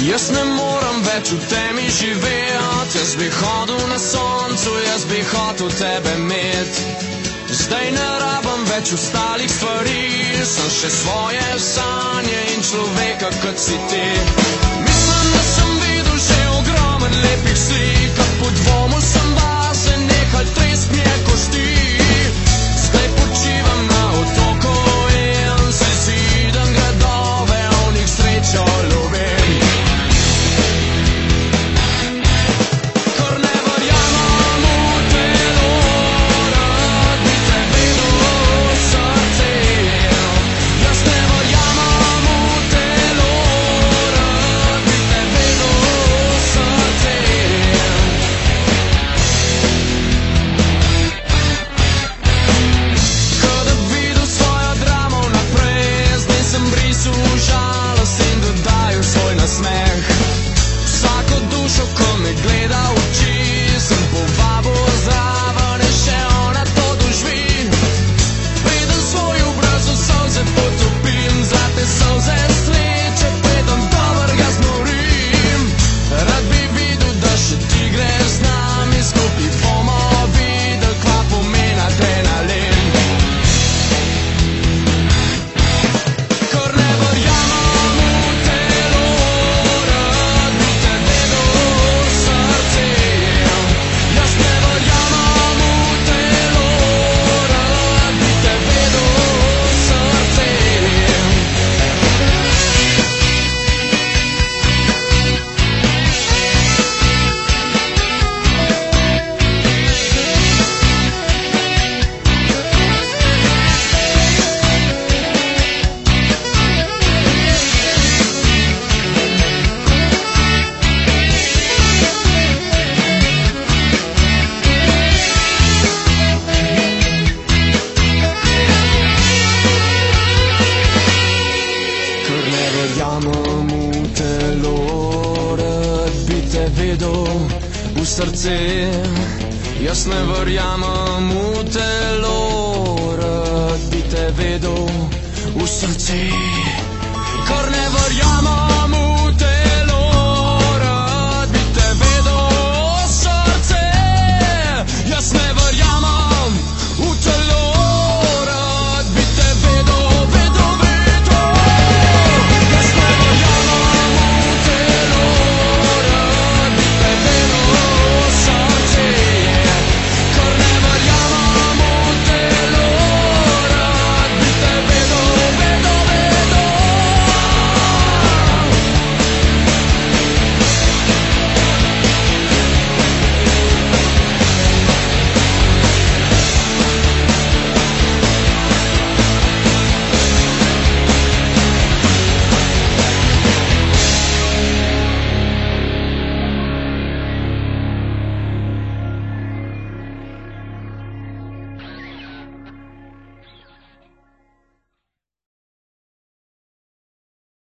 Jaz ne morem več v temi živeti, jaz bi hodil na soncu, jaz bi hotel tebe imeti. Zdaj ne rabim več ostalih stvari, sem še svoje sanje in človeka, kot si ti. Mislim, da sem videl že ogromen lepih slik, a po dvomu sem vase nehal tresk mi je kosti. Zdaj počivam na otoku in se zidam gradove, v njih srečo ljubim. V srce, jaz ne verjamem v telo, rad bi te vedel v srce, kar ne verjamem.